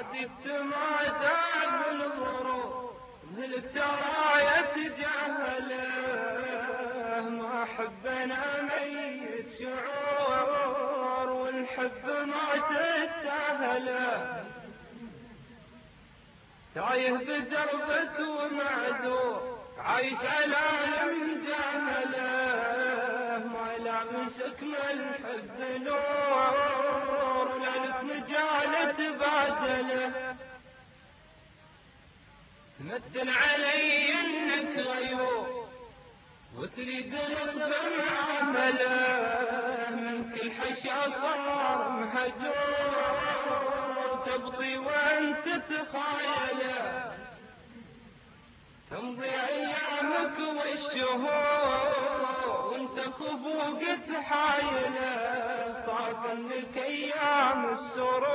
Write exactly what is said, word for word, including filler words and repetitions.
عاتبت ما دام الغرور مثل الترايا تجاهله، ما احب انا ميت شعور والحب ما تستاهله. تايه بدربك ومعذور عايش على المجاهله، ما لامسك من الحب نور لك مجال تبادله. تمثل علي انك غيور وتريد نطبع معامله، من كل حشا صار مهجور تبطي وانت تخايله. تمضي ايامك والشهور وانت خفوق تحايله، طاف منك ايام السرور